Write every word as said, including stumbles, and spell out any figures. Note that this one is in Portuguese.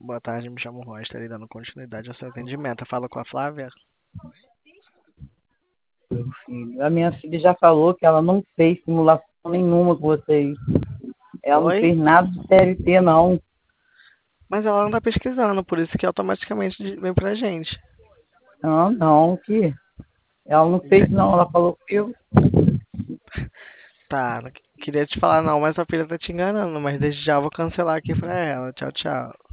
boa tarde, me chamo Roster, dando continuidade ao seu atendimento. Eu falo com a Flávia? Meu filho. A minha filha já falou que ela não fez simulação nenhuma com vocês. Ela Oi? não fez nada de C L T, não. Mas ela não tá pesquisando, por isso que automaticamente vem pra gente. Não, não, que ela não fez, não. Ela falou que eu. Tá, não queria te falar não, mas sua filha tá te enganando, mas desde já eu vou cancelar aqui pra ela. Tchau, tchau.